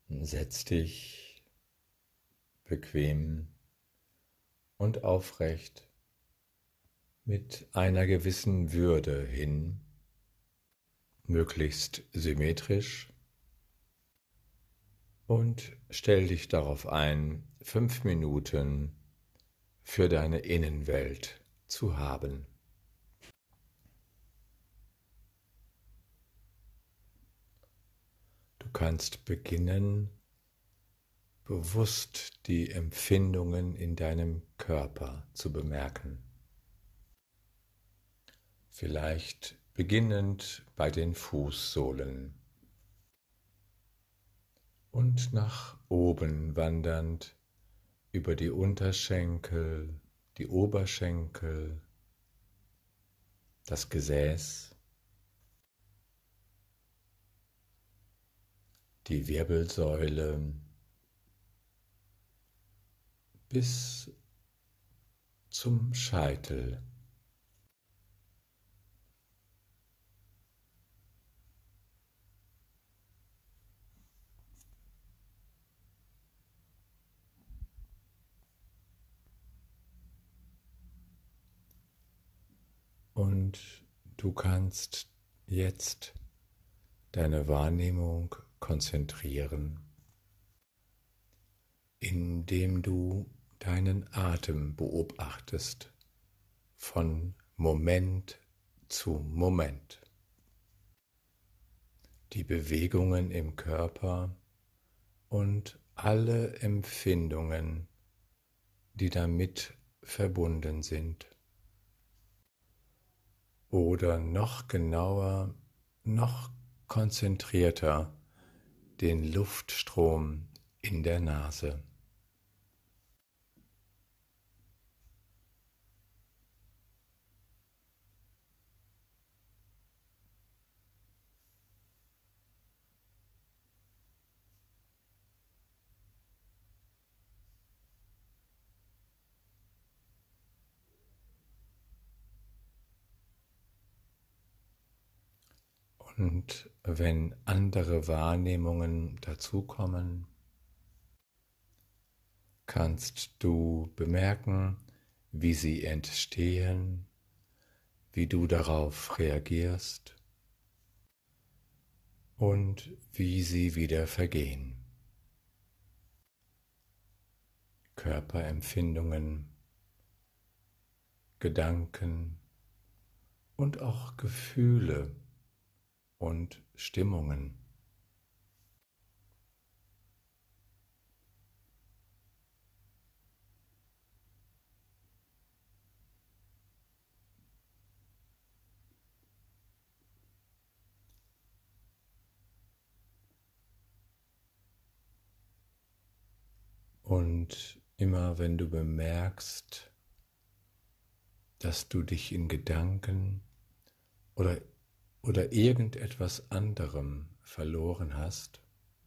Setz dich bequem und aufrecht mit einer gewissen Würde hin, möglichst symmetrisch, und stell dich darauf ein, 5 Minuten für deine Innenwelt zu haben. Du kannst beginnen, bewusst die Empfindungen in deinem Körper zu bemerken. Vielleicht beginnend bei den Fußsohlen und nach oben wandernd über die Unterschenkel, die Oberschenkel, das Gesäß, die Wirbelsäule bis zum Scheitel. Und du kannst jetzt deine Wahrnehmung konzentrieren, indem du deinen Atem beobachtest von Moment zu Moment. Die Bewegungen im Körper und alle Empfindungen, die damit verbunden sind. Oder noch genauer, noch konzentrierter den Luftstrom in der Nase. Und wenn andere Wahrnehmungen dazukommen, kannst du bemerken, wie sie entstehen, wie du darauf reagierst und wie sie wieder vergehen. Körperempfindungen, Gedanken und auch Gefühle und Stimmungen. Und immer wenn du bemerkst, dass du dich in Gedanken oder, oder irgendetwas anderem verloren hast,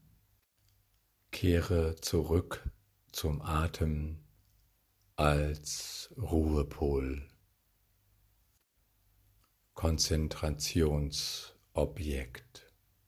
kehre zurück zum Atem als Ruhepol, Konzentrationsobjekt.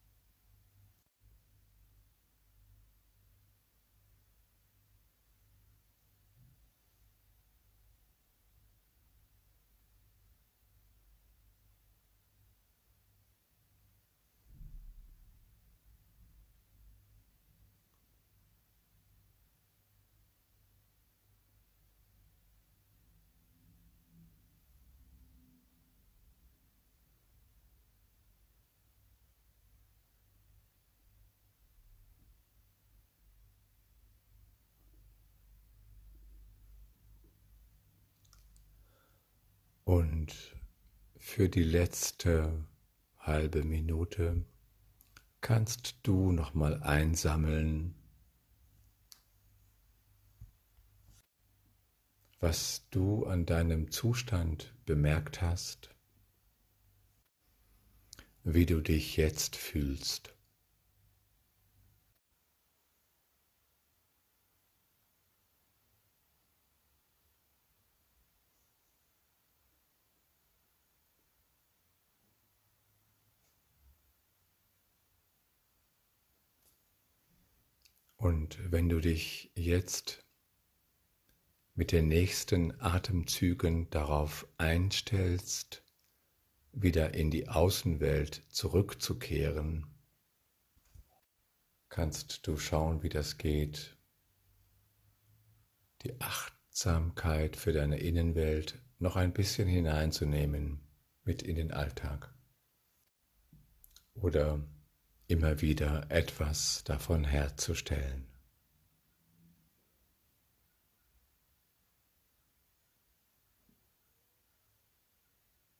Und für die letzte halbe Minute kannst du nochmal einsammeln, was du an deinem Zustand bemerkt hast, wie du dich jetzt fühlst. Und wenn du dich jetzt mit den nächsten Atemzügen darauf einstellst, wieder in die Außenwelt zurückzukehren, kannst du schauen, wie das geht, die Achtsamkeit für deine Innenwelt noch ein bisschen hineinzunehmen mit in den Alltag oder immer wieder etwas davon herzustellen.